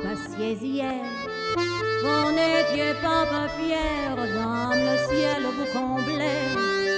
passiez hier. Vous n'étiez pas fiers, dame, le ciel vous comblait.